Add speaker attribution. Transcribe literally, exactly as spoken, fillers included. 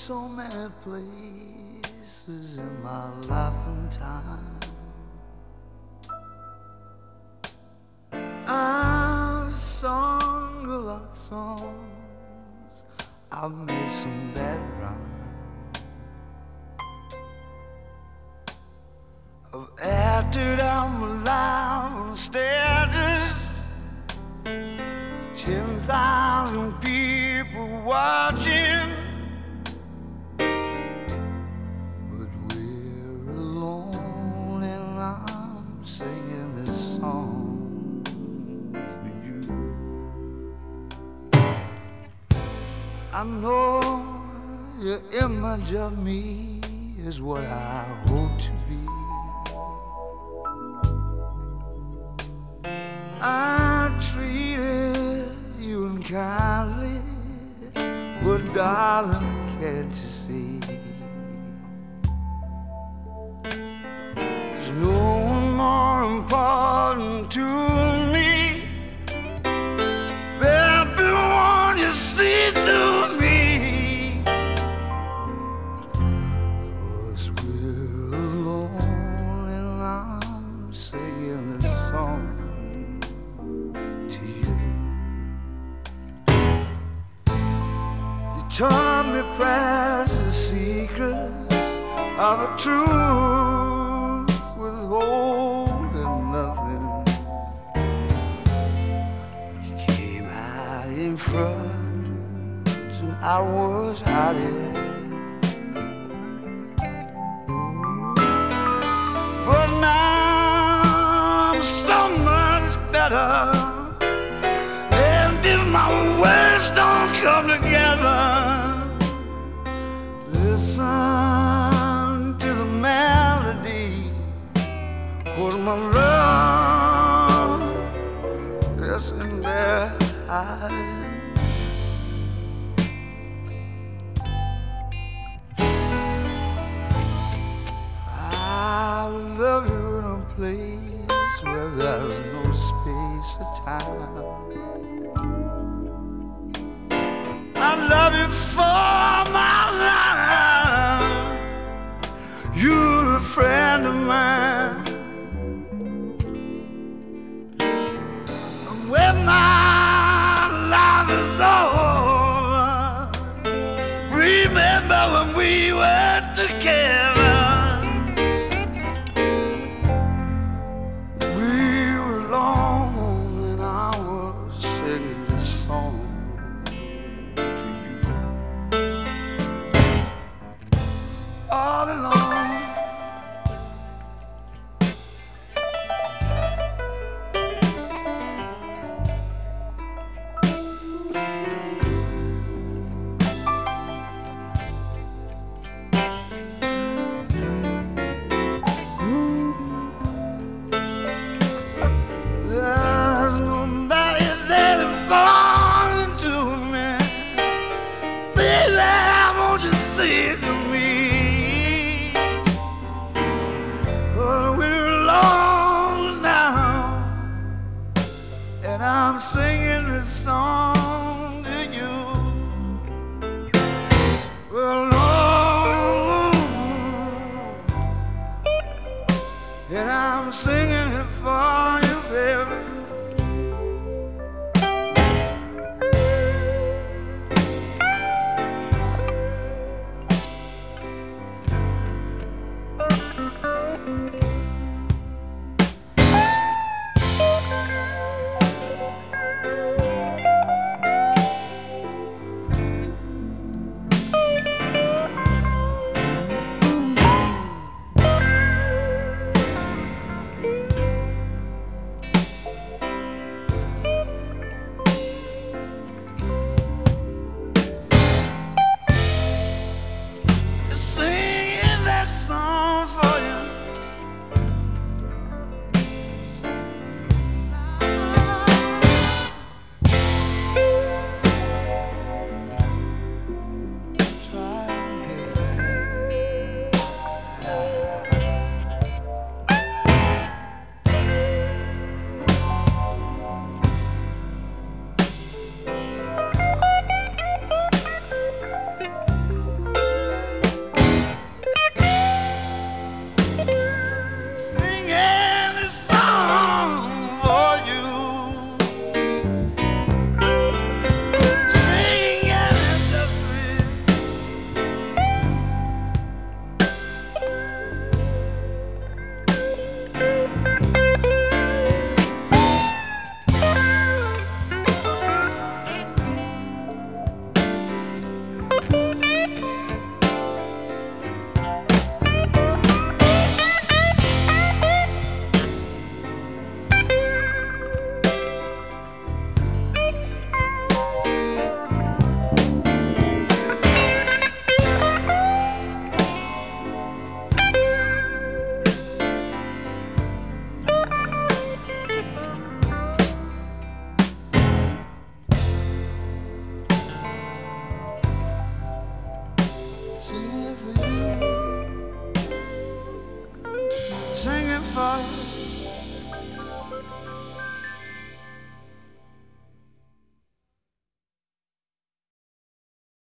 Speaker 1: so many places in my life and time. I've sung a lot of songs, I've made some bad rhymes, I've acted out my life on stages with ten thousand people watching. But we're alone and I'm singing this song for you. I know your image of me is what I hope to be. I treated you unkindly, but darling, can't you see? There's no one more important to me. Baby, won't you see through me? 'Cause we're alone and I'm singing this song to you. You taught me precious secrets of a truth withholding nothing. You came out in front and I was hiding. But now I'm so much better, and if my words don't come together, listen to the melody, 'cause my love is in there hiding. I love you in a place where there's no space or time. I love you for my life. You're a friend of mine. And when my life is over, remember when we were together. We were alone and I was singing this song to you. singing for you, singing for you.